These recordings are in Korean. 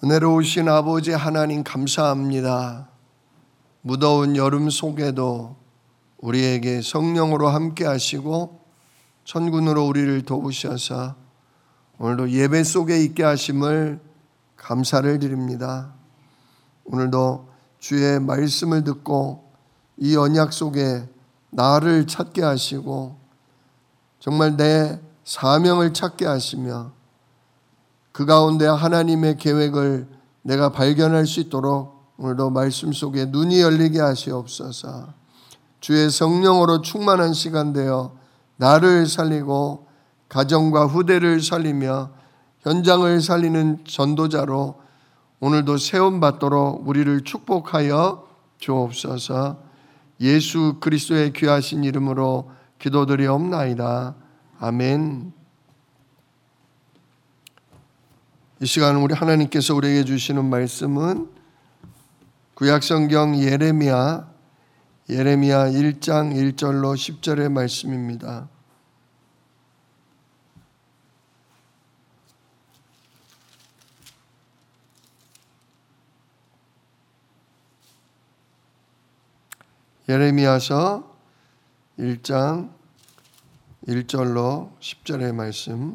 은혜로우신 아버지 하나님 감사합니다. 무더운 여름 속에도 우리에게 성령으로 함께 하시고 천군으로 우리를 도우셔서 오늘도 예배 속에 있게 하심을 감사를 드립니다. 오늘도 주의 말씀을 듣고 이 언약 속에 나를 찾게 하시고 정말 내 사명을 찾게 하시며 그 가운데 하나님의 계획을 내가 발견할 수 있도록 오늘도 말씀 속에 눈이 열리게 하시옵소서. 주의 성령으로 충만한 시간 되어 나를 살리고 가정과 후대를 살리며 현장을 살리는 전도자로 오늘도 세움받도록 우리를 축복하여 주옵소서. 예수 그리스도의 귀하신 이름으로 기도드리옵나이다. 아멘. 이 시간 우리 하나님께서 우리에게 주시는 말씀은 구약성경 예레미야 1장 1절로 10절의 말씀입니다. 예레미야서 1장 1절로 10절의 말씀.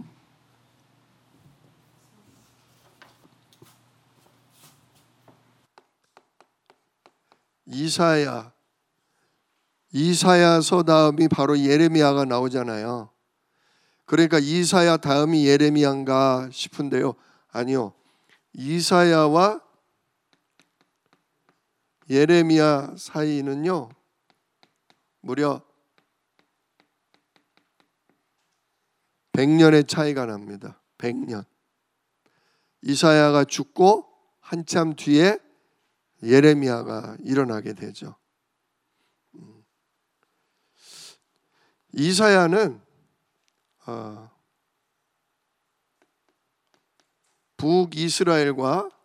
이사야서 다음이 바로 예레미야가 나오잖아요. 그러니까 이사야 다음이 예레미야인가 싶은데요. 아니요. 이사야와 예레미야 사이는요, 무려 100년의 차이가 납니다. 100년. 이사야가 죽고 한참 뒤에 예레미야가 일어나게 되죠. 이사야는 북이스라엘과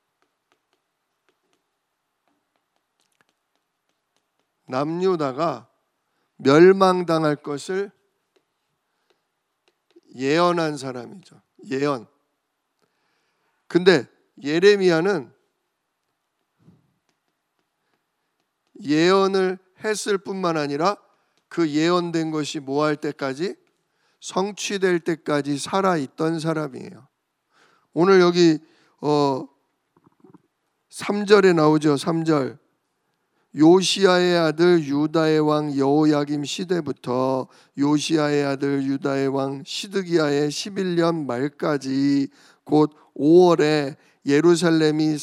남유다가 멸망당할 것을 예언한 사람이죠. 예언. 근데 예레미야는 예언을 했을 뿐만 아니라 그 예언된 것이 뭐 할 때까지? 성취될 때까지 살아있던 사람이에요. 오늘 여기 3절에 나오죠. 3절. 요시야의 아들 유다의 왕 여호야김 시대부터 요시야의 아들 유다의 왕 시드기야의 11년 말까지 곧 5월에 예루살렘이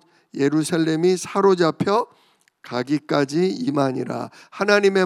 사로잡혀 가기까지 임하니라. 하나님의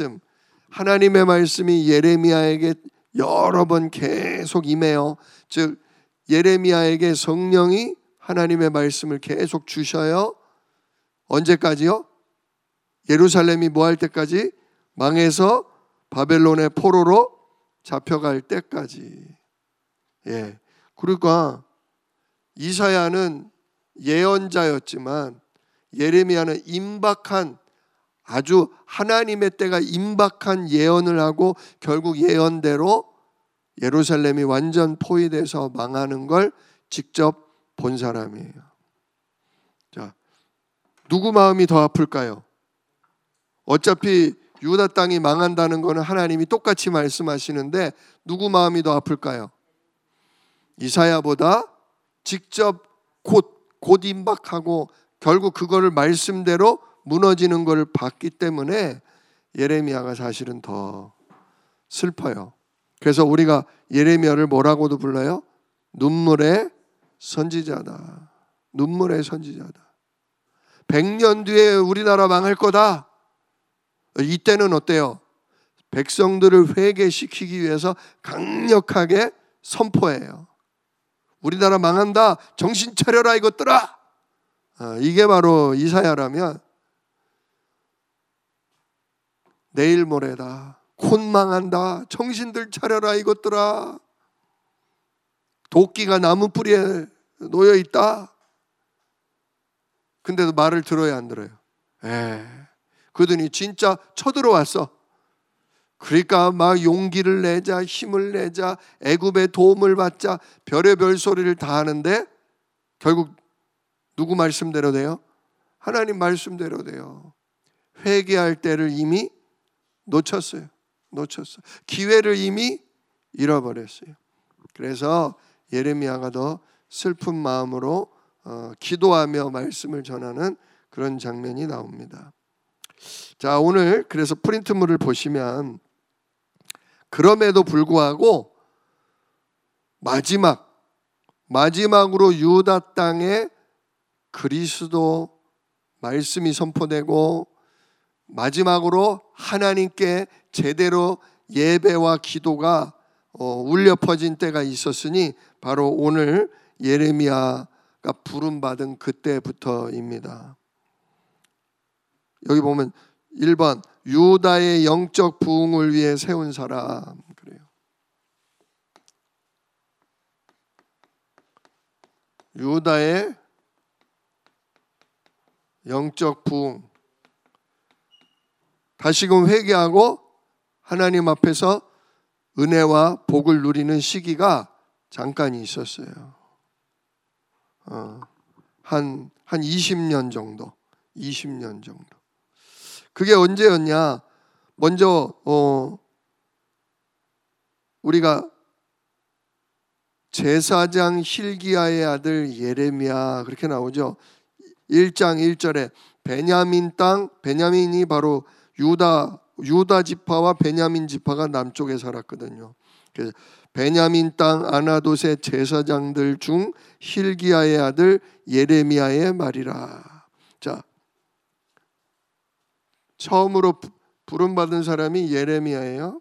말씀이 예레미야에게 여러 번 계속 임해요. 즉 예레미야에게 성령이 하나님의 말씀을 계속 주셔요. 언제까지요? 예루살렘이 뭐 할 때까지? 망해서 바벨론의 포로로 잡혀갈 때까지. 예. 그러니까 이사야는 예언자였지만 예레미야는 임박한, 아주 하나님의 때가 임박한 예언을 하고 결국 예언대로 예루살렘이 완전 포위돼서 망하는 걸 직접 본 사람이에요. 자, 누구 마음이 더 아플까요? 어차피 유다 땅이 망한다는 것은 하나님이 똑같이 말씀하시는데 누구 마음이 더 아플까요? 이사야보다 직접 곧 임박하고 결국 그거를 말씀대로 무너지는 것을 봤기 때문에 예레미야가 사실은 더 슬퍼요. 그래서 우리가 예레미야를 뭐라고도 불러요? 눈물의 선지자다. 눈물의 선지자다. 100년 뒤에 우리나라 망할 거다. 이때는 어때요? 백성들을 회개시키기 위해서 강력하게 선포해요. 우리나라 망한다. 정신 차려라 이것들아. 이게 바로 이사야라면 내일 모레다. 곧 망한다. 정신들 차려라 이것들아. 도끼가 나무 뿌리에 놓여 있다. 근데도 말을 들어야 안 들어요? 그러더니 진짜 쳐들어왔어. 그러니까 막 용기를 내자, 힘을 내자, 애굽의 도움을 받자, 별의별 소리를 다 하는데 결국 누구 말씀대로 돼요? 하나님 말씀대로 돼요. 회개할 때를 이미 놓쳤어요. 기회를 이미 잃어버렸어요. 그래서 예레미야가 더 슬픈 마음으로 기도하며 말씀을 전하는 그런 장면이 나옵니다. 자, 오늘 그래서 프린트물을 보시면 그럼에도 불구하고 마지막으로 유다 땅에 그리스도 말씀이 선포되고 마지막으로 하나님께 제대로 예배와 기도가 울려 퍼진 때가 있었으니 바로 오늘 예레미야가 부름받은 그때부터입니다. 여기 보면 1번 유다의 영적 부흥을 위해 세운 사람, 그래요. 유다의 영적 부흥, 다시금 회개하고 하나님 앞에서 은혜와 복을 누리는 시기가 잠깐 있었어요. 한 20년 정도. 그게 언제였냐? 먼저 우리가 제사장 힐기야의 아들 예레미야 그렇게 나오죠. 1장 1절에 베냐민 땅, 베냐민이 바로 유다 지파와 베냐민 지파가 남쪽에 살았거든요. 그래서 베냐민 땅 아나돗의 제사장들 중 힐기야의 아들 예레미야의 말이라. 자, 처음으로 부름받은 사람이 예레미야예요.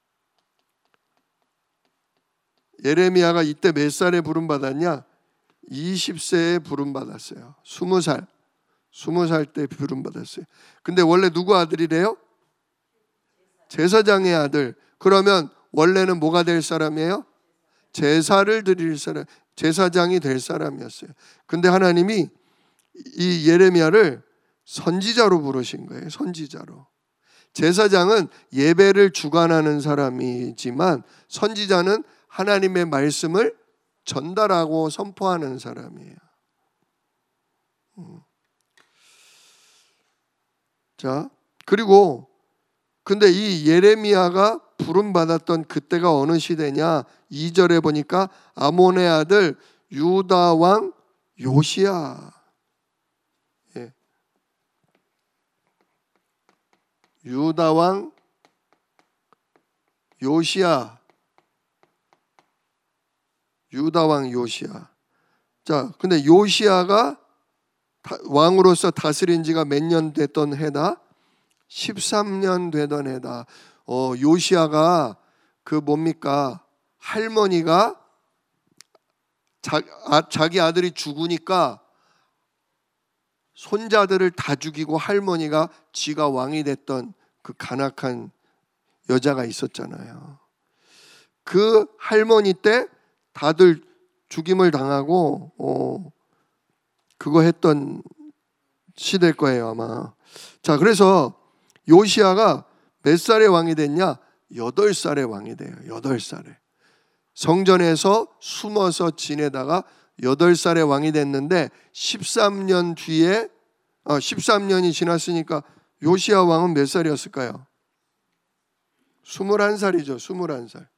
예레미야가 이때 몇 살에 부름받았냐? 20세에 부름받았어요. 20살 때 부름받았어요. 근데 원래 누구 아들이래요? 제사장의 아들. 그러면 원래는 뭐가 될 사람이에요? 제사를 드릴 사람, 제사장이 될 사람이었어요. 근데 하나님이 이 예레미야를 선지자로 부르신 거예요. 선지자로. 제사장은 예배를 주관하는 사람이지만 선지자는 하나님의 말씀을 전달하고 선포하는 사람이에요. 자, 그리고 근데 이 예레미야가 부름받았던 그때가 어느 시대냐? 2절에 보니까 아몬의 아들 유다 왕 요시야. 예. 유다 왕 요시야. 자, 근데 요시야가 왕으로서 다스린 지가 몇 년 됐던 해다? 13년 되던 해다. 요시야가 그 뭡니까? 할머니가 자기 아들이 죽으니까 손자들을 다 죽이고 할머니가 지가 왕이 됐던 그 간악한 여자가 있었잖아요. 그 할머니 때 다들 죽임을 당하고 그거 했던 시대일 거예요 아마. 자, 그래서 요시야가 몇 살에 왕이 됐냐? 8살에 왕이 돼요. 8살에. 성전에서 숨어서 지내다가 8살에 왕이 됐는데 13년 뒤에 13년이 지났으니까 요시야 왕은 몇 살이었을까요? 21살이죠. 21살.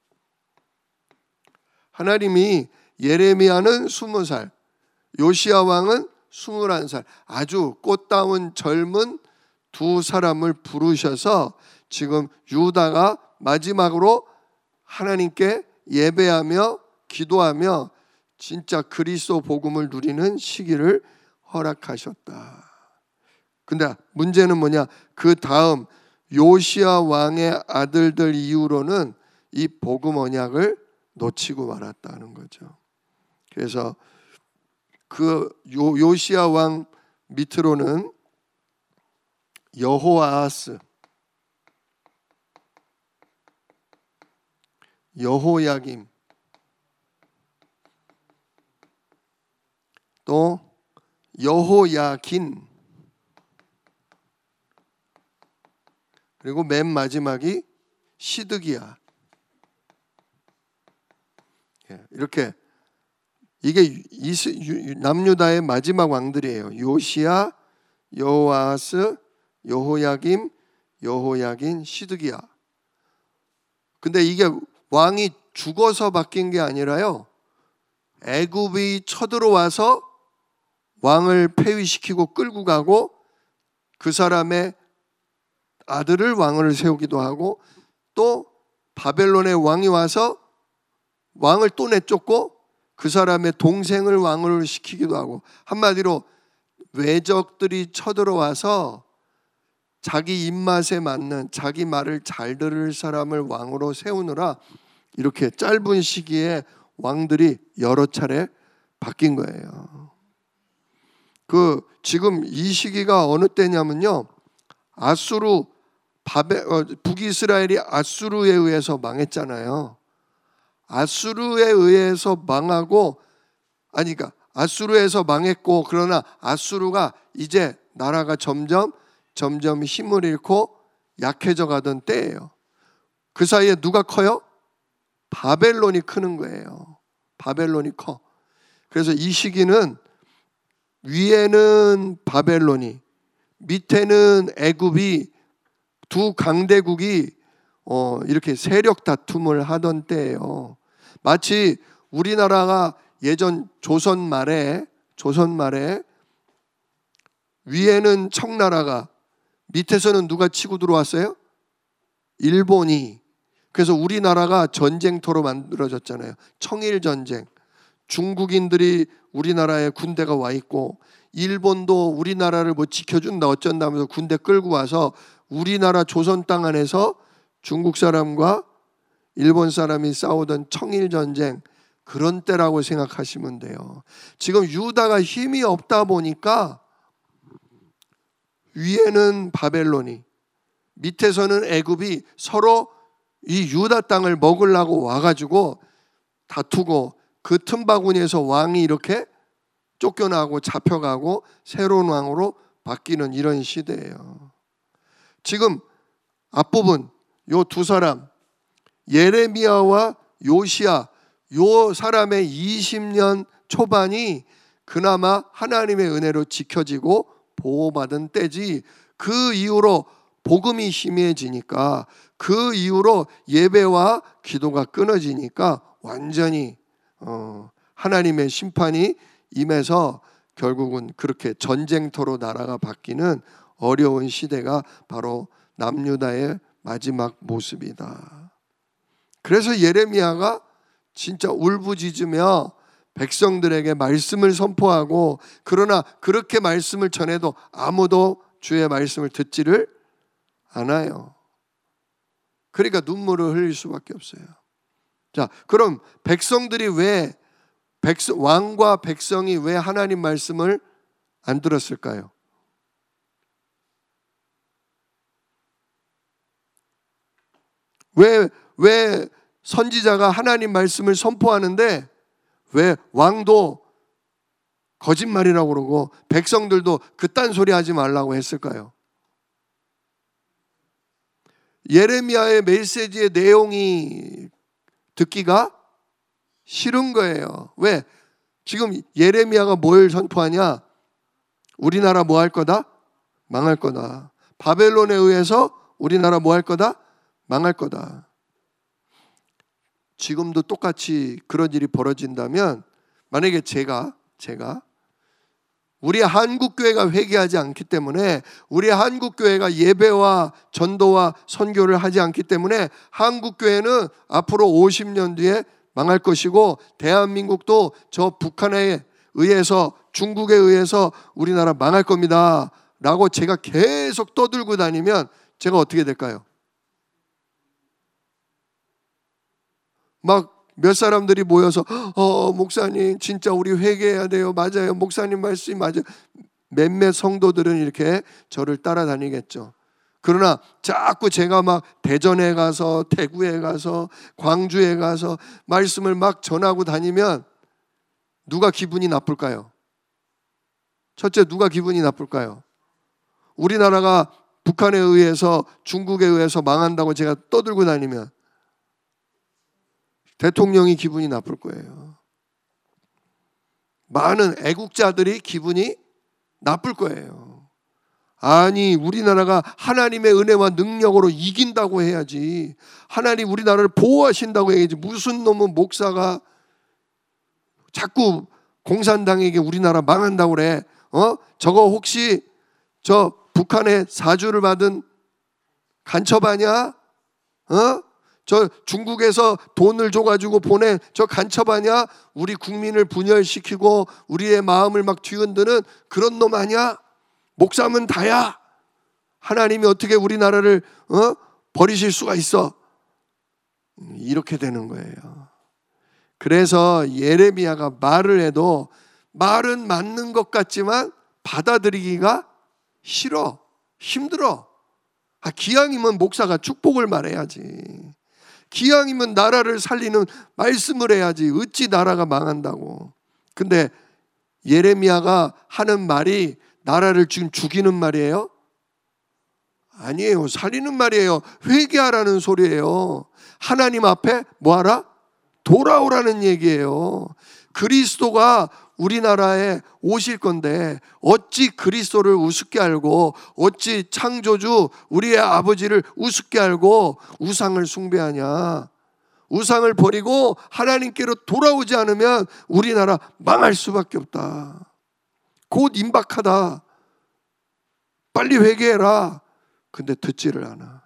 하나님이 예레미야는 20살, 요시야 왕은 21살, 아주 꽃다운 젊은 두 사람을 부르셔서 지금 유다가 마지막으로 하나님께 예배하며 기도하며 진짜 그리스도 복음을 누리는 시기를 허락하셨다. 근데 문제는 뭐냐? 그 다음 요시야 왕의 아들들 이후로는 이 복음 언약을 놓치고 말았다는 거죠. 그래서 그 요시야 왕 밑으로는 여호아하스, 여호야김, 또 여호야긴, 그리고 맨 마지막이 시드기야. 이렇게 이게 남유다의 마지막 왕들이에요. 요시야, 여호아스, 여호야김, 여호야긴, 시드기야. 근데 이게 왕이 죽어서 바뀐 게 아니라요, 애굽이 쳐들어와서 왕을 폐위시키고 끌고 가고 그 사람의 아들을 왕을 세우기도 하고, 또 바벨론의 왕이 와서 왕을 또 내쫓고 그 사람의 동생을 왕으로 시키기도 하고, 한마디로 외적들이 쳐들어와서 자기 입맛에 맞는, 자기 말을 잘 들을 사람을 왕으로 세우느라 이렇게 짧은 시기에 왕들이 여러 차례 바뀐 거예요. 지금 이 시기가 어느 때냐면요, 아수르, 북이스라엘이 아수르에 의해서 망했잖아요. 아수르에 의해서 망하고, 그러니까 아수르에서 망했고, 그러나 아수르가 이제 나라가 점점 힘을 잃고 약해져 가던 때예요. 그 사이에 누가 커요? 바벨론이 크는 거예요. 바벨론이 커. 그래서 이 시기는 위에는 바벨론이, 밑에는 애굽이, 두 강대국이 이렇게 세력 다툼을 하던 때예요. 마치 우리나라가 예전 조선 말에 위에는 청나라가, 밑에서는 누가 치고 들어왔어요? 일본이. 그래서 우리나라가 전쟁터로 만들어졌잖아요. 청일전쟁. 중국인들이 우리나라에 군대가 와 있고, 일본도 우리나라를 뭐 지켜준다 어쩐다 하면서 군대 끌고 와서 우리나라 조선 땅 안에서 중국 사람과 일본 사람이 싸우던 청일전쟁, 그런 때라고 생각하시면 돼요. 지금 유다가 힘이 없다 보니까 위에는 바벨론이, 밑에서는 애굽이 서로 이 유다 땅을 먹으려고 와가지고 다투고, 그 틈바구니에서 왕이 이렇게 쫓겨나고 잡혀가고 새로운 왕으로 바뀌는 이런 시대예요. 지금 앞부분 요 두 사람, 예레미야와 요시야, 요 사람의 20년 초반이 그나마 하나님의 은혜로 지켜지고 보호받은 때지, 그 이후로 복음이 희미해지니까, 그 이후로 예배와 기도가 끊어지니까 완전히 하나님의 심판이 임해서 결국은 그렇게 전쟁터로 나라가 바뀌는 어려운 시대가 바로 남유다의 마지막 모습이다. 그래서 예레미야가 진짜 울부짖으며 백성들에게 말씀을 선포하고, 그러나 그렇게 말씀을 전해도 아무도 주의 말씀을 듣지를 않아요. 그러니까 눈물을 흘릴 수밖에 없어요. 자, 그럼 백성들이 왕과 백성이 왜 하나님 말씀을 안 들었을까요? 왜 선지자가 하나님 말씀을 선포하는데 왜 왕도 거짓말이라고 그러고 백성들도 그딴 소리 하지 말라고 했을까요? 예레미야의 메시지의 내용이 듣기가 싫은 거예요. 왜? 지금 예레미야가 뭘 선포하냐? 우리나라 뭐 할 거다? 망할 거다. 바벨론에 의해서 우리나라 뭐 할 거다? 망할 거다. 지금도 똑같이 그런 일이 벌어진다면, 만약에 제가 우리 한국교회가 회개하지 않기 때문에, 우리 한국교회가 예배와 전도와 선교를 하지 않기 때문에 한국교회는 앞으로 50년 뒤에 망할 것이고, 대한민국도 저 북한에 의해서, 중국에 의해서 우리나라 망할 겁니다 라고 제가 계속 떠들고 다니면 제가 어떻게 될까요? 막 몇 사람들이 모여서 목사님 진짜 우리 회개해야 돼요. 맞아요. 목사님 말씀이 맞아요. 몇몇 성도들은 이렇게 저를 따라다니겠죠. 그러나 자꾸 제가 막 대전에 가서, 대구에 가서, 광주에 가서 말씀을 막 전하고 다니면 누가 기분이 나쁠까요? 첫째, 누가 기분이 나쁠까요? 우리나라가 북한에 의해서, 중국에 의해서 망한다고 제가 떠들고 다니면 대통령이 기분이 나쁠 거예요. 많은 애국자들이 기분이 나쁠 거예요. 아니, 우리나라가 하나님의 은혜와 능력으로 이긴다고 해야지. 하나님 우리나라를 보호하신다고 해야지. 무슨 놈은 목사가 자꾸 공산당에게 우리나라 망한다고 그래. 저거 혹시 저 북한에 사주를 받은 간첩아냐? 저 중국에서 돈을 줘가지고 보낸 저 간첩아냐? 우리 국민을 분열시키고 우리의 마음을 막 뒤흔드는 그런 놈 아니야? 목사면 다야. 하나님이 어떻게 우리나라를 버리실 수가 있어? 이렇게 되는 거예요. 그래서 예레미야가 말을 해도 말은 맞는 것 같지만 받아들이기가 싫어, 힘들어. 기왕이면 목사가 축복을 말해야지. 기왕이면 나라를 살리는 말씀을 해야지. 어찌 나라가 망한다고. 근데 예레미야가 하는 말이 나라를 지금 죽이는 말이에요? 아니에요. 살리는 말이에요. 회개하라는 소리예요. 하나님 앞에 뭐하라? 돌아오라는 얘기예요. 그리스도가 우리나라에 오실 건데 어찌 그리스도를 우습게 알고 어찌 창조주 우리의 아버지를 우습게 알고 우상을 숭배하냐. 우상을 버리고 하나님께로 돌아오지 않으면 우리나라 망할 수밖에 없다. 곧 임박하다. 빨리 회개해라. 근데 듣지를 않아.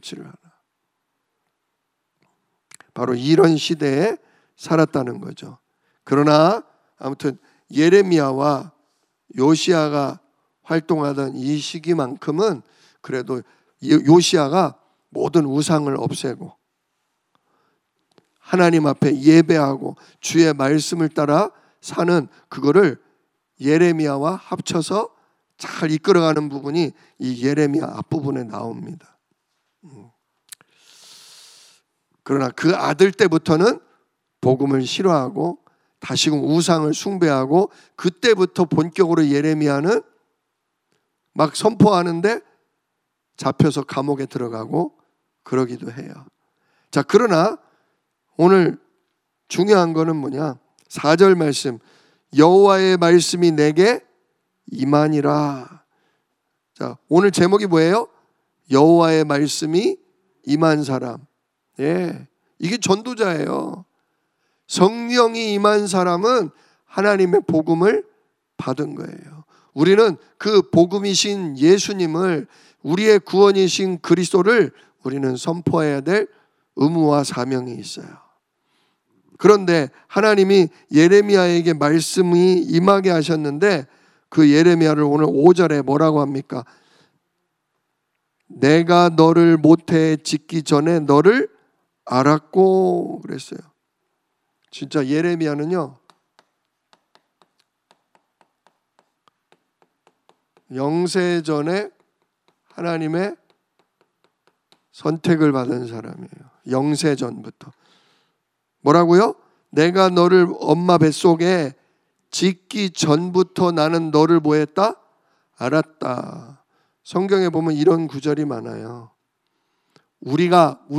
바로 이런 시대에 살았다는 거죠. 그러나 아무튼 예레미야와 요시야가 활동하던 이 시기만큼은 그래도 요시야가 모든 우상을 없애고 하나님 앞에 예배하고 주의 말씀을 따라 사는 그거를 예레미야와 합쳐서 잘 이끌어가는 부분이 이 예레미야 앞부분에 나옵니다. 그러나 그 아들 때부터는 복음을 싫어하고 다시금 우상을 숭배하고 그때부터 본격으로 예레미야는 막 선포하는데 잡혀서 감옥에 들어가고 그러기도 해요. 자, 그러나 오늘 중요한 거는 뭐냐? 4절 말씀, 여호와의 말씀이 내게 임하니라. 자, 오늘 제목이 뭐예요? 여호와의 말씀이 임한 사람. 예, 이게 전도자예요. 성령이 임한 사람은 하나님의 복음을 받은 거예요. 우리는 그 복음이신 예수님을, 우리의 구원이신 그리스도를 우리는 선포해야 될 의무와 사명이 있어요. 그런데 하나님이 예레미야에게 말씀이 임하게 하셨는데 그 예레미야를 오늘 5절에 뭐라고 합니까? 내가 너를 모태에 짓기 전에 너를 알았고 그랬어요. 진짜 예레미야는요, 영세전에 하나님의 선택을 받은 사람이에요. 영세전부터. 뭐라고요? 내가 너를 엄마 뱃속에 짓기 전부터 나는 너를 뭐 했다? 알았다. 성경에 보면 이런 구절이 많아요. 우리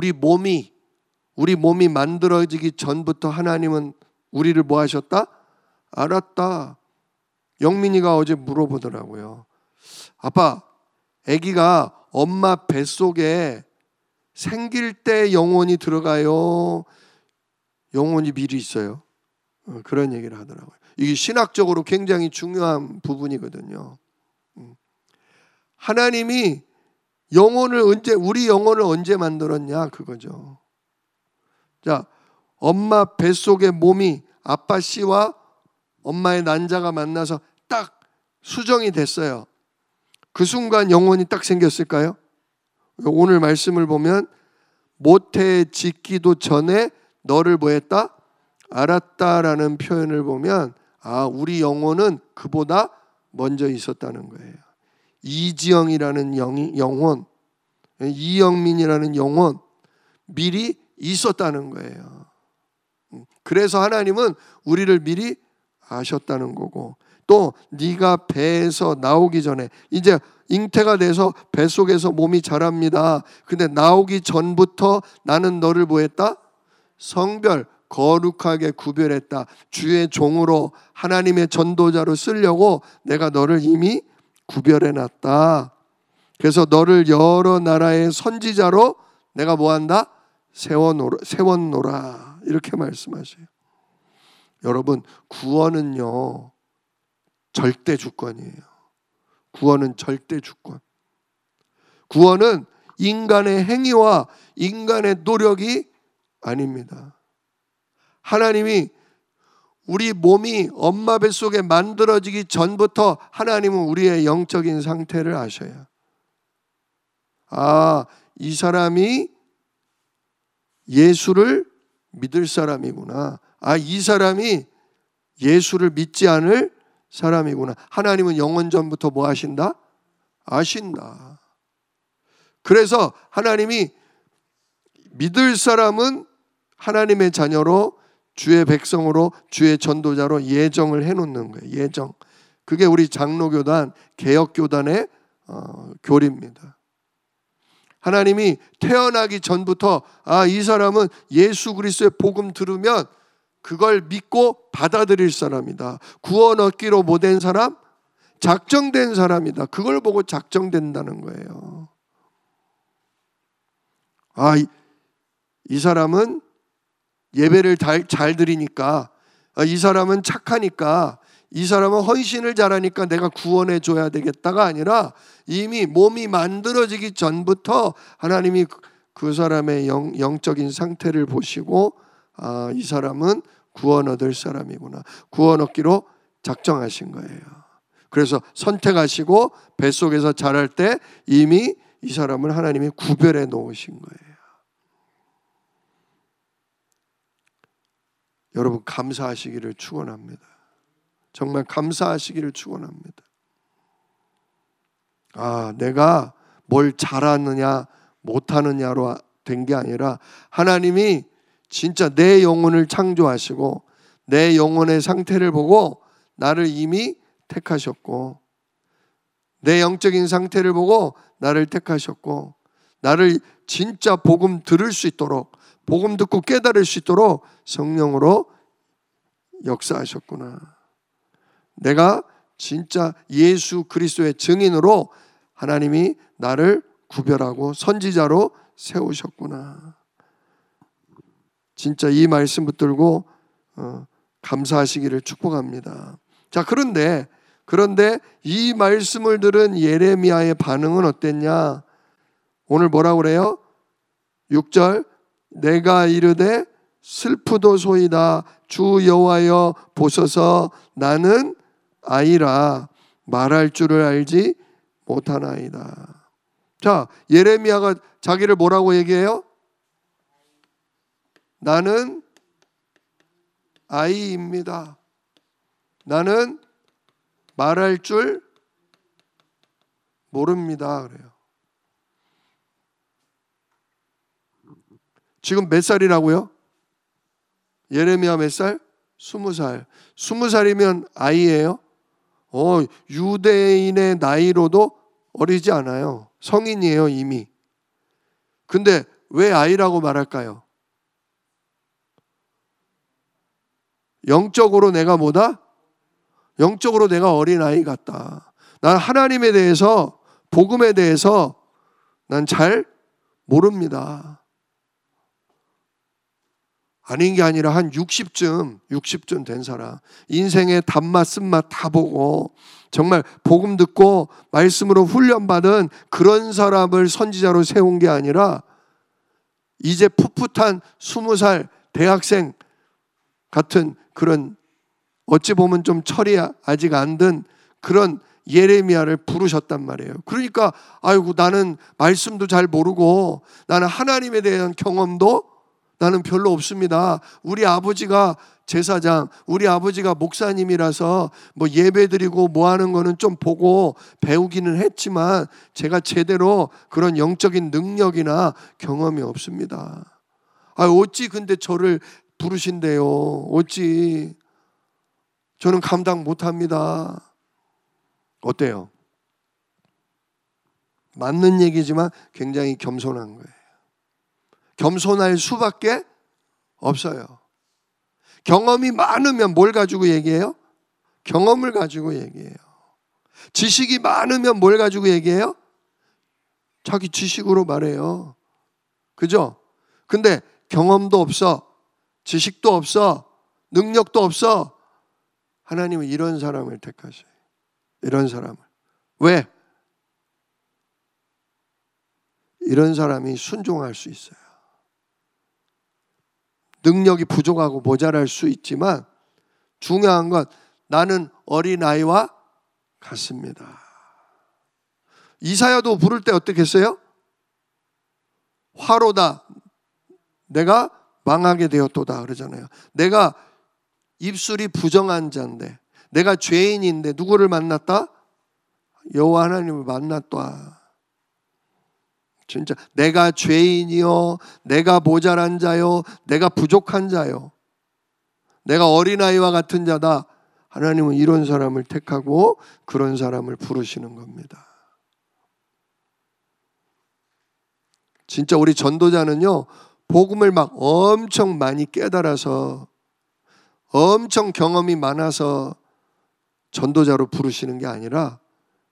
몸이 만들어지기 전부터 하나님은 우리를 뭐 하셨다? 알았다. 영민이가 어제 물어보더라고요. 아빠, 아기가 엄마 뱃속에 생길 때 영혼이 들어가요? 영혼이 미리 있어요? 그런 얘기를 하더라고요. 이게 신학적으로 굉장히 중요한 부분이거든요. 하나님이 우리 영혼을 언제 만들었냐 그거죠. 자, 엄마 뱃속의 몸이 아빠 씨와 엄마의 난자가 만나서 딱 수정이 됐어요. 그 순간 영혼이 딱 생겼을까요? 오늘 말씀을 보면 모태에 짓기도 전에 너를 뭐 했다? 알았다라는 표현을 보면 우리 영혼은 그보다 먼저 있었다는 거예요. 이지영이라는 영혼, 이영민이라는 영혼 미리 있었다는 거예요. 그래서 하나님은 우리를 미리 아셨다는 거고, 또 네가 배에서 나오기 전에, 이제 잉태가 돼서 뱃속에서 몸이 자랍니다. 근데 나오기 전부터 나는 너를 뭐 했다? 성별, 거룩하게 구별했다. 주의 종으로 하나님의 전도자로 쓰려고 내가 너를 이미 구별해놨다. 그래서 너를 여러 나라의 선지자로 내가 뭐한다? 세웠노라. 이렇게 말씀하세요. 여러분, 구원은요 절대 주권이에요. 구원은 절대 주권. 구원은 인간의 행위와 인간의 노력이 아닙니다. 하나님이 우리 몸이 엄마 뱃속에 만들어지기 전부터 하나님은 우리의 영적인 상태를 아셔요. 이 사람이 예수를 믿을 사람이구나. 이 사람이 예수를 믿지 않을 사람이구나. 하나님은 영원 전부터 뭐 하신다? 아신다. 그래서 하나님이 믿을 사람은 하나님의 자녀로 주의 백성으로 주의 전도자로 예정을 해놓는 거예요. 예정. 그게 우리 장로교단, 개혁교단의 교리입니다. 하나님이 태어나기 전부터 이 사람은 예수 그리스도의 복음 들으면 그걸 믿고 받아들일 사람이다. 구원 얻기로 못된 사람, 작정된 사람이다. 그걸 보고 작정된다는 거예요. 이 사람은 예배를 잘 드리니까, 이 사람은 착하니까, 이 사람은 헌신을 잘하니까 내가 구원해 줘야 되겠다가 아니라 이미 몸이 만들어지기 전부터 하나님이 그 사람의 영적인 상태를 보시고 이 사람은 구원 얻을 사람이구나. 구원 얻기로 작정하신 거예요. 그래서 선택하시고 뱃속에서 자랄 때 이미 이 사람을 하나님이 구별해 놓으신 거예요. 여러분, 감사하시기를 축원합니다. 정말 감사하시기를 축원합니다. 내가 뭘 잘하느냐 못하느냐로 된 게 아니라 하나님이 진짜 내 영혼을 창조하시고 내 영혼의 상태를 보고 나를 이미 택하셨고, 내 영적인 상태를 보고 나를 택하셨고, 나를 진짜 복음 들을 수 있도록, 복음 듣고 깨달을 수 있도록 성령으로 역사하셨구나. 내가 진짜 예수 그리스도의 증인으로 하나님이 나를 구별하고 선지자로 세우셨구나. 진짜 이 말씀 붙들고 감사하시기를 축복합니다. 자, 그런데 이 말씀을 들은 예레미야의 반응은 어땠냐? 오늘 뭐라고 그래요? 6절, 내가 이르되 슬프도소이다. 주 여호와여 보소서, 나는 아이라 말할 줄을 알지 못하나이다. 자, 예레미야가 자기를 뭐라고 얘기해요? 나는 아이입니다. 나는 말할 줄 모릅니다. 그래요. 지금 몇 살이라고요? 예레미야 몇 살? 20살. 20살이면 아이예요? 유대인의 나이로도 어리지 않아요. 성인이에요, 이미. 근데 왜 아이라고 말할까요? 영적으로 내가 뭐다? 영적으로 내가 어린아이 같다. 난 하나님에 대해서, 복음에 대해서 난 잘 모릅니다. 아닌 게 아니라 한 60쯤 된 사람, 인생의 단맛 쓴맛 다 보고 정말 복음 듣고 말씀으로 훈련받은 그런 사람을 선지자로 세운 게 아니라 이제 풋풋한 20살 대학생 같은 그런, 어찌 보면 좀 철이 아직 안 든 그런 예레미야를 부르셨단 말이에요. 그러니까 나는 말씀도 잘 모르고 나는 하나님에 대한 경험도 나는 별로 없습니다. 우리 아버지가 제사장, 우리 아버지가 목사님이라서 뭐 예배드리고 뭐 하는 거는 좀 보고 배우기는 했지만 제가 제대로 그런 영적인 능력이나 경험이 없습니다. 어찌 근데 저를 부르신대요. 어찌. 저는 감당 못합니다. 어때요? 맞는 얘기지만 굉장히 겸손한 거예요. 겸손할 수밖에 없어요. 경험이 많으면 뭘 가지고 얘기해요? 경험을 가지고 얘기해요. 지식이 많으면 뭘 가지고 얘기해요? 자기 지식으로 말해요. 그죠? 근데 경험도 없어, 지식도 없어, 능력도 없어. 하나님은 이런 사람을 택하셔요. 이런 사람을. 왜? 이런 사람이 순종할 수 있어요. 능력이 부족하고 모자랄 수 있지만 중요한 건 나는 어린아이와 같습니다. 이사야도 부를 때 어떻게 했어요? 화로다 내가 망하게 되었도다 그러잖아요. 내가 입술이 부정한 자인데, 내가 죄인인데 누구를 만났다? 여호와 하나님을 만났다. 진짜 내가 죄인이요, 내가 모자란 자요, 내가 부족한 자요, 내가 어린아이와 같은 자다. 하나님은 이런 사람을 택하고 그런 사람을 부르시는 겁니다. 진짜 우리 전도자는요, 복음을 막 엄청 많이 깨달아서 엄청 경험이 많아서 전도자로 부르시는 게 아니라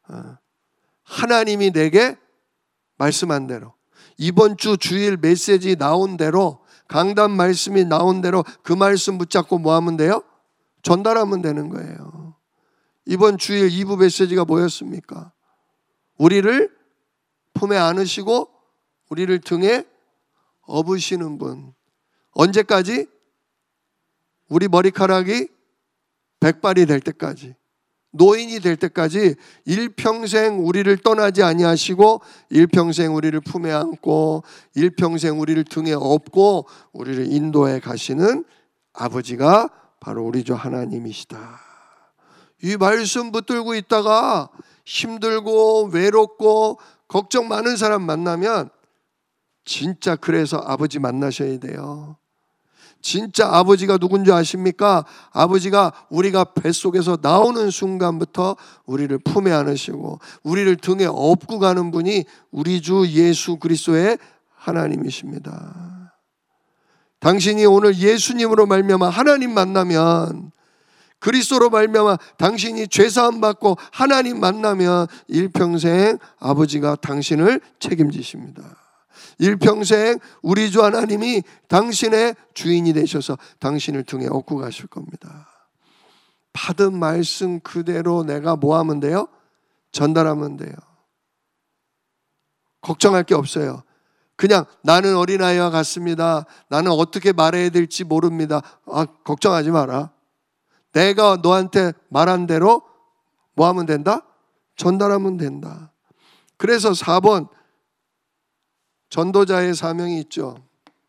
하나님이 내게 말씀한 대로, 이번 주 주일 메시지 나온 대로, 강단 말씀이 나온 대로 그 말씀 붙잡고 뭐 하면 돼요? 전달하면 되는 거예요. 이번 주일 2부 메시지가 뭐였습니까? 우리를 품에 안으시고 우리를 등에 업으시는 분. 언제까지? 우리 머리카락이 백발이 될 때까지, 노인이 될 때까지 일평생 우리를 떠나지 아니하시고 일평생 우리를 품에 안고 일평생 우리를 등에 업고 우리를 인도해 가시는 아버지가 바로 우리 주 하나님이시다. 이 말씀 붙들고 있다가 힘들고 외롭고 걱정 많은 사람 만나면 진짜 그래서 아버지 만나셔야 돼요. 진짜 아버지가 누군지 아십니까? 아버지가 우리가 뱃속에서 나오는 순간부터 우리를 품에 안으시고 우리를 등에 업고 가는 분이 우리 주 예수 그리스도의 하나님이십니다. 당신이 오늘 예수님으로 말미암아 하나님 만나면, 그리스도로 말미암아 당신이 죄사함 받고 하나님 만나면 일평생 아버지가 당신을 책임지십니다. 일평생 우리 주 하나님이 당신의 주인이 되셔서 당신을 등에 업고 가실 겁니다. 받은 말씀 그대로 내가 뭐 하면 돼요? 전달하면 돼요. 걱정할 게 없어요. 그냥 나는 어린아이와 같습니다. 나는 어떻게 말해야 될지 모릅니다. 걱정하지 마라. 내가 너한테 말한 대로 뭐 하면 된다? 전달하면 된다. 그래서 4번 전도자의 사명이 있죠.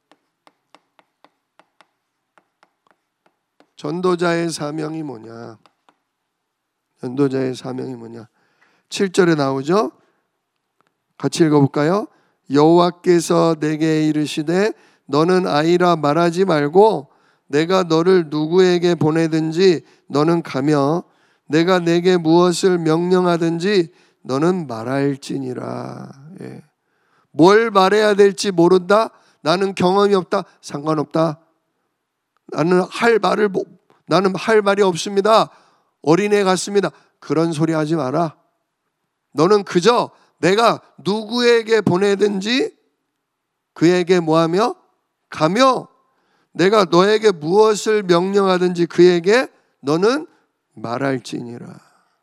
전도자의 사명이 뭐냐? 전도자의 사명이 뭐냐? 7절에 나오죠? 같이 읽어볼까요? 여호와께서 내게 이르시되 너는 아이라 말하지 말고 내가 너를 누구에게 보내든지 너는 가며 내가 내게 무엇을 명령하든지 너는 말할지니라. 예. 뭘 말해야 될지 모른다? 나는 경험이 없다? 상관없다. 나는 할 말이 없습니다. 어린애 같습니다. 그런 소리 하지 마라. 너는 그저 내가 누구에게 보내든지 그에게 뭐하며? 가며 내가 너에게 무엇을 명령하든지 그에게 너는 말할지니라.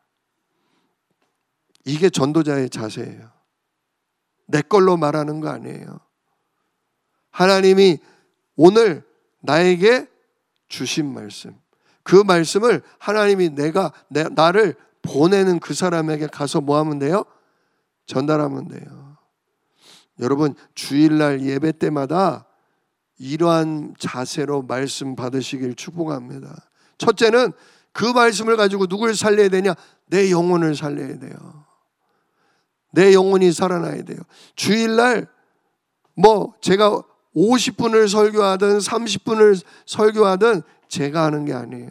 이게 전도자의 자세예요. 내 걸로 말하는 거 아니에요. 하나님이 오늘 나에게 주신 말씀, 그 말씀을 하나님이 나를 보내는 그 사람에게 가서 뭐 하면 돼요? 전달하면 돼요. 여러분, 주일날 예배 때마다 이러한 자세로 말씀 받으시길 축복합니다. 첫째는 그 말씀을 가지고 누굴 살려야 되냐? 내 영혼을 살려야 돼요. 내 영혼이 살아나야 돼요. 주일날 제가 50분을 설교하든 30분을 설교하든 제가 하는 게 아니에요.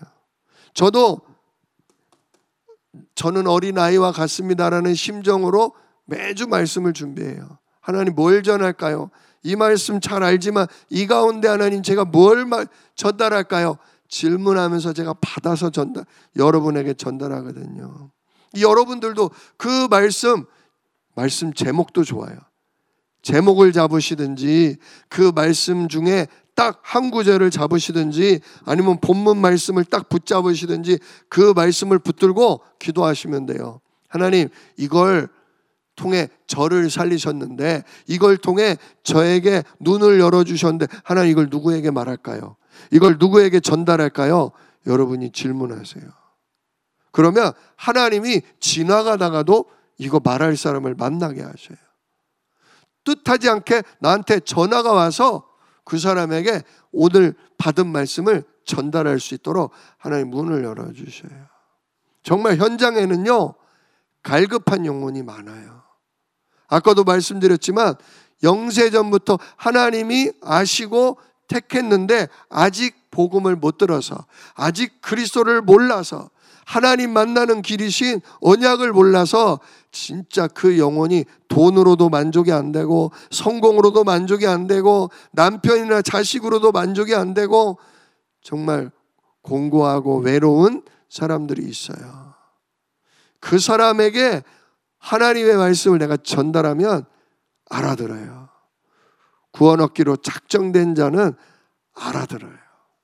저는 어린아이와 같습니다라는 심정으로 매주 말씀을 준비해요. 하나님 뭘 전할까요? 이 말씀 잘 알지만 이 가운데 하나님 제가 뭘 전달할까요? 질문하면서 제가 받아서 여러분에게 전달하거든요. 여러분들도 그 말씀 제목도 좋아요. 제목을 잡으시든지 그 말씀 중에 딱 한 구절을 잡으시든지 아니면 본문 말씀을 딱 붙잡으시든지 그 말씀을 붙들고 기도하시면 돼요. 하나님, 이걸 통해 저를 살리셨는데, 이걸 통해 저에게 눈을 열어주셨는데, 하나님 이걸 누구에게 말할까요? 이걸 누구에게 전달할까요? 여러분이 질문하세요. 그러면 하나님이 지나가다가도 이거 말할 사람을 만나게 하셔요. 뜻하지 않게 나한테 전화가 와서 그 사람에게 오늘 받은 말씀을 전달할 수 있도록 하나님 문을 열어주셔요. 정말 현장에는요, 갈급한 영혼이 많아요. 아까도 말씀드렸지만 영세전부터 하나님이 아시고 택했는데 아직 복음을 못 들어서, 아직 그리스도를 몰라서, 하나님 만나는 길이신 언약을 몰라서 진짜 그 영혼이 돈으로도 만족이 안 되고, 성공으로도 만족이 안 되고, 남편이나 자식으로도 만족이 안 되고, 정말 공고하고 외로운 사람들이 있어요. 그 사람에게 하나님의 말씀을 내가 전달하면 알아들어요. 구원 얻기로 작정된 자는 알아들어요.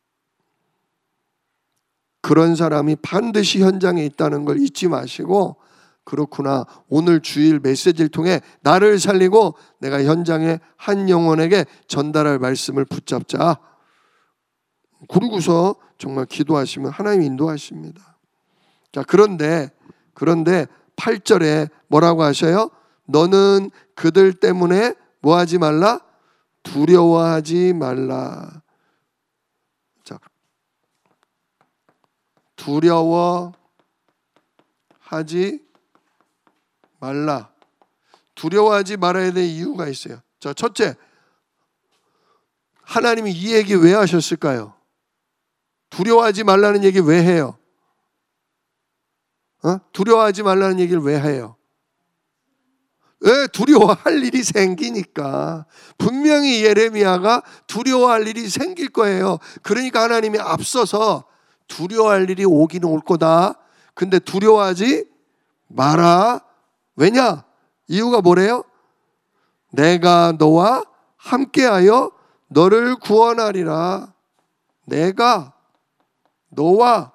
그런 사람이 반드시 현장에 있다는 걸 잊지 마시고, 그렇구나, 오늘 주일 메시지를 통해 나를 살리고 내가 현장에 한 영혼에게 전달할 말씀을 붙잡자. 그러고서 정말 기도하시면 하나님이 인도하십니다. 자, 그런데 8절에 뭐라고 하셔요? 너는 그들 때문에 뭐하지 말라? 두려워하지 말라. 자, 두려워하지 말라. 두려워하지 말아야 될 이유가 있어요. 자, 첫째, 하나님이 이 얘기 왜 하셨을까요? 두려워하지 말라는 얘기 왜 해요? 두려워하지 말라는 얘기를 왜 해요? 왜 두려워할 일이 생기니까. 분명히 예레미야가 두려워할 일이 생길 거예요. 그러니까 하나님이 앞서서 두려워할 일이 오기는 올 거다. 근데 두려워하지 마라. 왜냐? 이유가 뭐래요? 내가 너와 함께하여 너를 구원하리라. 내가 너와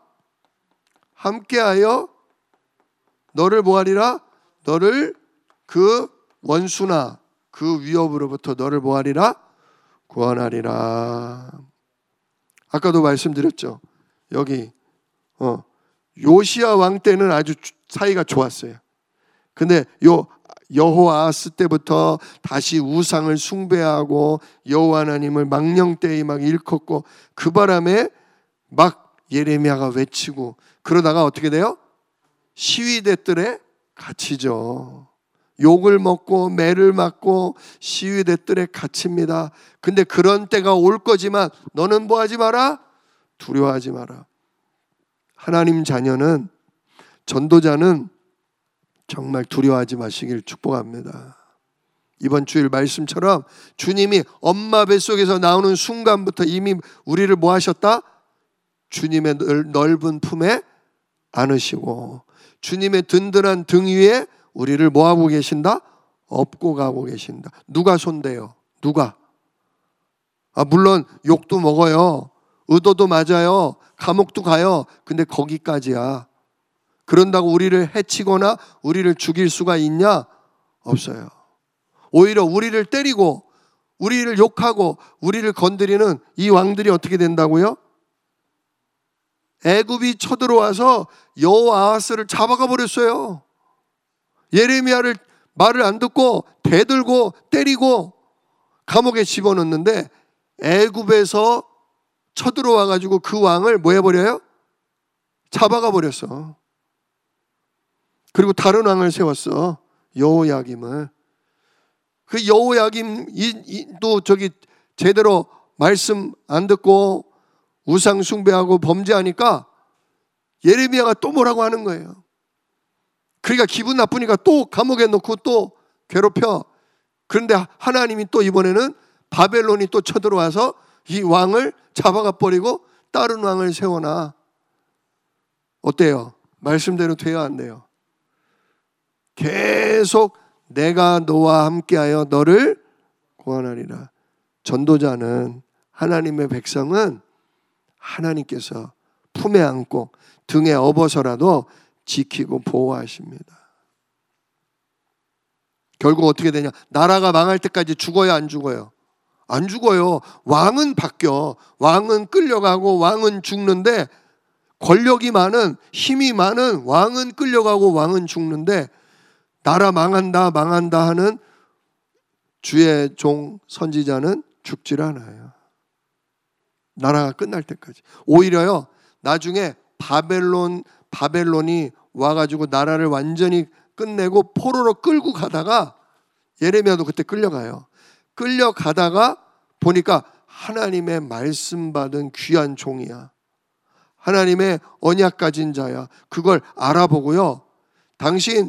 함께하여 너를 뭐하리라? 너를 그 원수나 그 위협으로부터 너를 뭐하리라? 구원하리라. 아까도 말씀드렸죠. 여기 요시야 왕 때는 아주 사이가 좋았어요. 근데 여호아하스 때부터 다시 우상을 숭배하고 여호와 하나님을 망령되이 막 일컫고, 그 바람에 막 예레미야가 외치고, 그러다가 어떻게 돼요? 시위대 뜰에 갇히죠. 욕을 먹고 매를 맞고 시위대 뜰에 갇힙니다. 근데 그런 때가 올 거지만 너는 뭐하지 마라? 두려워하지 마라. 하나님 자녀는, 전도자는 정말 두려워하지 마시길 축복합니다. 이번 주일 말씀처럼 주님이 엄마 뱃속에서 나오는 순간부터 이미 우리를 뭐 하셨다? 주님의 넓은 품에 안으시고 주님의 든든한 등 위에 우리를 뭐 하고 계신다? 업고 가고 계신다. 누가 손대요? 누가? 물론 욕도 먹어요. 의도도 맞아요. 감옥도 가요. 근데 거기까지야. 그런다고 우리를 해치거나 우리를 죽일 수가 있냐? 없어요. 오히려 우리를 때리고 우리를 욕하고 우리를 건드리는 이 왕들이 어떻게 된다고요? 애굽이 쳐들어와서 여호아하스를 잡아가 버렸어요. 예레미야를 말을 안 듣고 대들고 때리고 감옥에 집어넣는데, 애굽에서 쳐들어와 가지고 그 왕을 뭐 해버려요? 잡아가 버렸어. 그리고 다른 왕을 세웠어. 여호야김을. 그 여호야김도 제대로 말씀 안 듣고 우상 숭배하고 범죄하니까 예레미야가 또 뭐라고 하는 거예요. 그러니까 기분 나쁘니까 또 감옥에 넣고 또 괴롭혀. 그런데 하나님이 또 이번에는 바벨론이 또 쳐들어와서 이 왕을 잡아가 버리고 다른 왕을 세워놔. 어때요? 말씀대로 돼요, 안 돼요? 계속 내가 너와 함께하여 너를 구원하리라. 전도자는, 하나님의 백성은 하나님께서 품에 안고 등에 업어서라도 지키고 보호하십니다. 결국 어떻게 되냐? 나라가 망할 때까지 죽어요, 안 죽어요? 안 죽어요. 왕은 바뀌어. 왕은 끌려가고 왕은 죽는데, 권력이 많은, 힘이 많은 왕은 끌려가고 왕은 죽는데, 나라 망한다 하는 주의 종 선지자는 죽질 않아요. 나라가 끝날 때까지. 오히려요, 나중에 바벨론이 와가지고 나라를 완전히 끝내고 포로로 끌고 가다가, 예레미야도 그때 끌려가요. 끌려가다가 보니까 하나님의 말씀 받은 귀한 종이야. 하나님의 언약 가진 자야. 그걸 알아보고요, 당신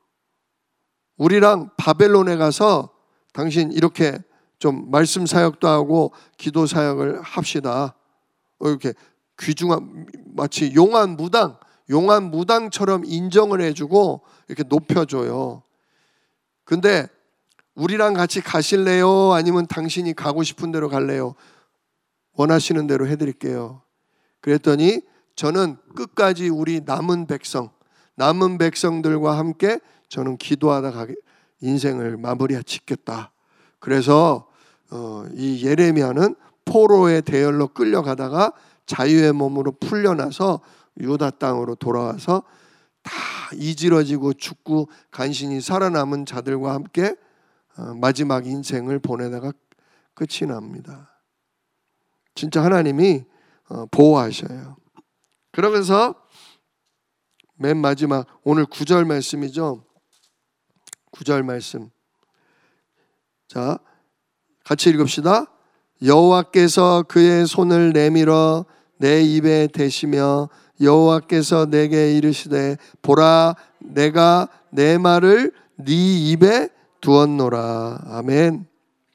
우리랑 바벨론에 가서 당신 이렇게 좀 말씀 사역도 하고 기도 사역을 합시다. 이렇게 귀중한, 마치 용한 무당처럼 인정을 해주고 이렇게 높여줘요. 근데 우리랑 같이 가실래요? 아니면 당신이 가고 싶은 대로 갈래요? 원하시는 대로 해드릴게요. 그랬더니 저는 끝까지 우리 남은 백성들과 함께 저는 기도하다 인생을 마무리 짓겠다. 그래서 이 예레미야는 포로의 대열로 끌려가다가 자유의 몸으로 풀려나서 유다 땅으로 돌아와서 다 이지러지고 죽고 간신히 살아남은 자들과 함께 마지막 인생을 보내다가 끝이 납니다. 진짜 하나님이 보호하셔요. 그러면서 맨 마지막 오늘 9절 말씀이죠. 9절 말씀. 자, 같이 읽읍시다. 여호와께서 그의 손을 내밀어 내 입에 대시며 여호와께서 내게 이르시되 보라 내가 내 말을 네 입에 두었노라. 아멘.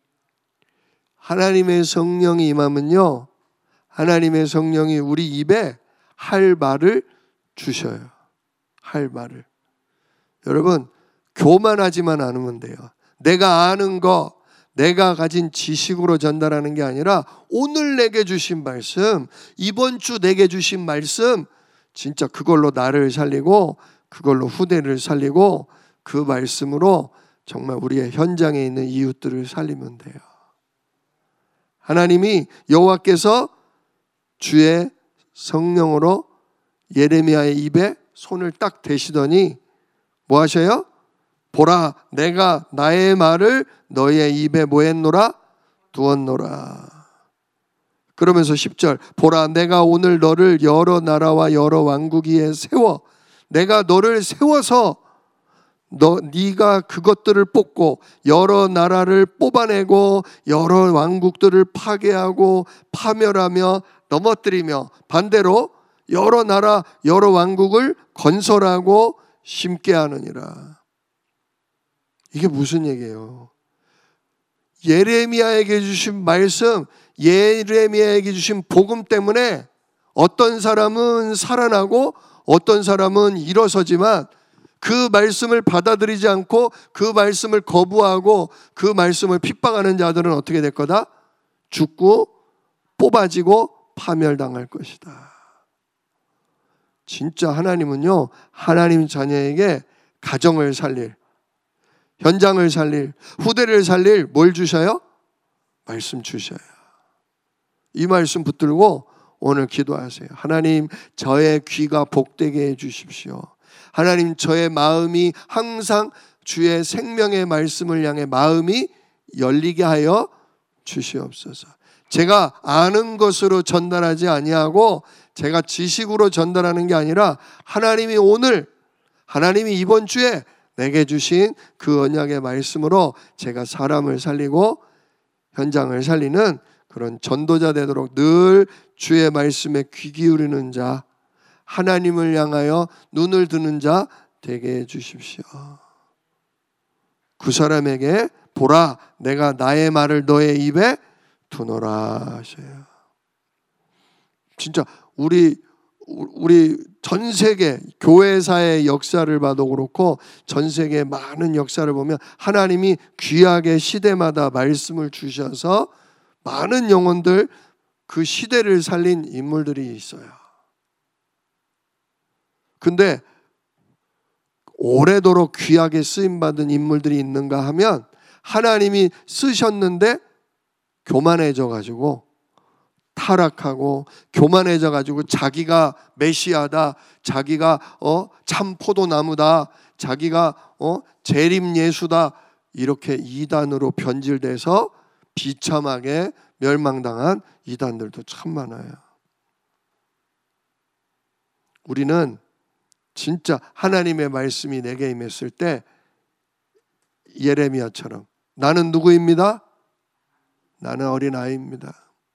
하나님의 성령이 임하면요, 하나님의 성령이 우리 입에 할 말을 주셔요. 할 말을. 여러분, 교만하지만 않으면 돼요. 내가 아는 거, 내가 가진 지식으로 전달하는 게 아니라 오늘 내게 주신 말씀, 이번 주 내게 주신 말씀, 진짜 그걸로 나를 살리고 그걸로 후대를 살리고 그 말씀으로 정말 우리의 현장에 있는 이웃들을 살리면 돼요. 하나님이 여호와께서 주의 성령으로 예레미야의 입에 손을 딱 대시더니 뭐 하셔요? 보라 내가 나의 말을 너의 입에 뭐 했노라? 두었노라. 그러면서 10절 보라 내가 오늘 너를 여러 나라와 여러 왕국 위에 세워 내가 너를 세워서 네가 그것들을 뽑고 여러 나라를 뽑아내고 여러 왕국들을 파괴하고 파멸하며 넘어뜨리며 반대로 여러 나라 여러 왕국을 건설하고 심게 하느니라. 이게 무슨 얘기예요? 예레미야에게 주신 말씀, 예레미야에게 주신 복음 때문에 어떤 사람은 살아나고 어떤 사람은 일어서지만 그 말씀을 받아들이지 않고 그 말씀을 거부하고 그 말씀을 핍박하는 자들은 어떻게 될 거다? 죽고 뽑아지고 파멸당할 것이다. 진짜 하나님은요, 하나님 자녀에게 가정을 살릴, 현장을 살릴, 후대를 살릴 뭘 주셔요? 말씀 주셔요. 이 말씀 붙들고 오늘 기도하세요. 하나님, 저의 귀가 복되게 해주십시오. 하나님, 저의 마음이 항상 주의 생명의 말씀을 향해 마음이 열리게 하여 주시옵소서. 제가 아는 것으로 전달하지 아니하고 제가 지식으로 전달하는 게 아니라 하나님이 오늘, 하나님이 이번 주에 내게 주신 그 언약의 말씀으로 제가 사람을 살리고 현장을 살리는 그런 전도자 되도록 늘 주의 말씀에 귀 기울이는 자, 하나님을 향하여 눈을 드는 자 되게 해주십시오. 그 사람에게 보라 내가 나의 말을 너의 입에 두노라 하셔요. 진짜 우리 전 세계 교회사의 역사를 봐도 그렇고 전 세계 많은 역사를 보면 하나님이 귀하게 시대마다 말씀을 주셔서 많은 영혼들, 그 시대를 살린 인물들이 있어요. 근데 오래도록 귀하게 쓰임받은 인물들이 있는가 하면 하나님이 쓰셨는데 교만해져 가지고 타락하고 교만해져 가지고 자기가 메시아다, 자기가 참 포도나무다, 자기가 재림 예수다, 이렇게 이단으로 변질돼서 비참하게 멸망당한 이단들도 참 많아요. 우리는 진짜 하나님의 말씀이 내게 임했을 때 예레미야처럼 나는 누구입니다? 나는 어린아이입니다.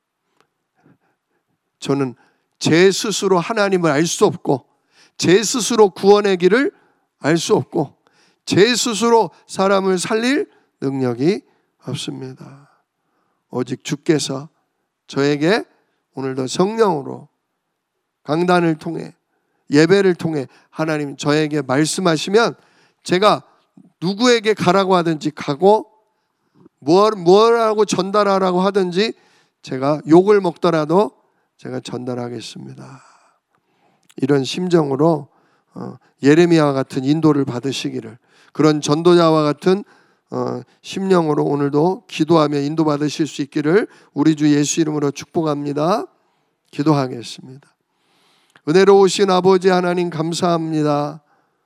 저는 제 스스로 하나님을 알 수 없고, 제 스스로 구원의 길을 알 수 없고, 제 스스로 사람을 살릴 능력이 없습니다. 오직 주께서 저에게 오늘도 성령으로 강단을 통해, 예배를 통해 하나님 저에게 말씀하시면 제가 누구에게 가라고 하든지 가고, 뭐라고 전달하라고 하든지 제가 욕을 먹더라도 제가 전달하겠습니다. 이런 심정으로 예레미야와 같은 인도를 받으시기를, 그런 전도자와 같은 심령으로 오늘도 기도하며 인도받으실 수 있기를 우리 주 예수 이름으로 축복합니다. 기도하겠습니다. 은혜로우신 아버지 하나님 감사합니다.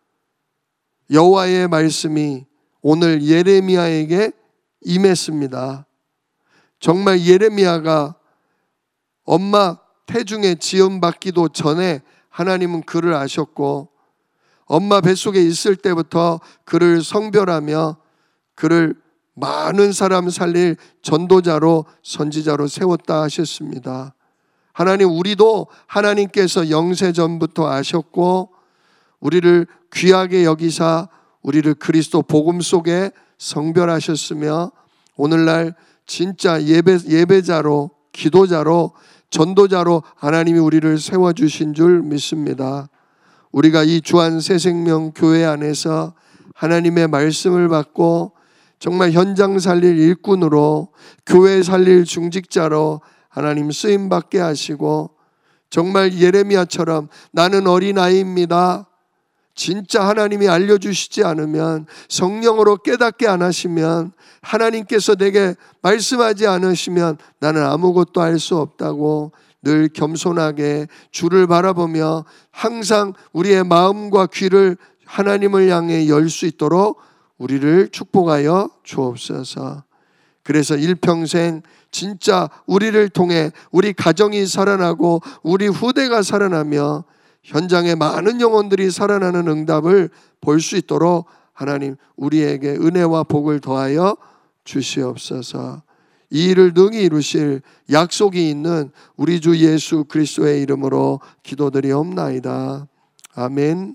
여호와의 말씀이 오늘 예레미야에게 임했습니다. 정말 예레미야가 엄마 태중에 지음받기도 전에 하나님은 그를 아셨고, 엄마 뱃속에 있을 때부터 그를 성별하며 그를 많은 사람 살릴 전도자로, 선지자로 세웠다 하셨습니다. 하나님, 우리도 하나님께서 영세전부터 아셨고 우리를 귀하게 여기사 우리를 그리스도 복음 속에 성별하셨으며 오늘날 진짜 예배자로, 기도자로, 전도자로 하나님이 우리를 세워주신 줄 믿습니다. 우리가 이 주안 새생명 교회 안에서 하나님의 말씀을 받고 정말 현장 살릴 일꾼으로, 교회 살릴 중직자로 하나님 쓰임받게 하시고, 정말 예레미야처럼 나는 어린아이입니다, 진짜 하나님이 알려주시지 않으면, 성령으로 깨닫게 안 하시면, 하나님께서 내게 말씀하지 않으시면 나는 아무것도 알 수 없다고 늘 겸손하게 주를 바라보며 항상 우리의 마음과 귀를 하나님을 향해 열 수 있도록 우리를 축복하여 주옵소서. 그래서 일평생 진짜 우리를 통해 우리 가정이 살아나고 우리 후대가 살아나며 현장에 많은 영혼들이 살아나는 응답을 볼 수 있도록 하나님 우리에게 은혜와 복을 더하여 주시옵소서. 이 일을 능히 이루실 약속이 있는 우리 주 예수 그리스도의 이름으로 기도드리옵나이다. 아멘.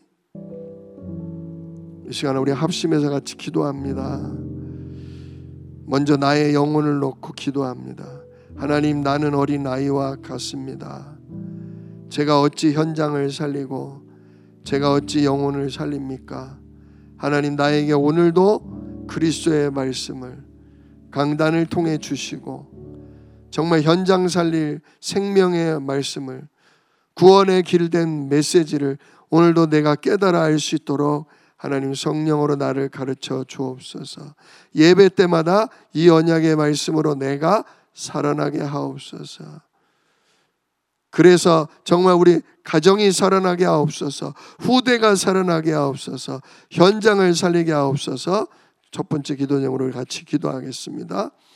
이 시간에 우리 합심해서 같이 기도합니다. 먼저 나의 영혼을 놓고 기도합니다. 하나님, 나는 어린아이와 같습니다. 제가 어찌 현장을 살리고 제가 어찌 영혼을 살립니까? 하나님, 나에게 오늘도 그리스도의 말씀을 강단을 통해 주시고 정말 현장 살릴 생명의 말씀을, 구원의 길된 메시지를 오늘도 내가 깨달아 알 수 있도록 하나님 성령으로 나를 가르쳐 주옵소서. 예배 때마다 이 언약의 말씀으로 내가 살아나게 하옵소서. 그래서 정말 우리 가정이 살아나게 하옵소서, 후대가 살아나게 하옵소서, 현장을 살리게 하옵소서. 첫 번째 기도 제목을 같이 기도하겠습니다.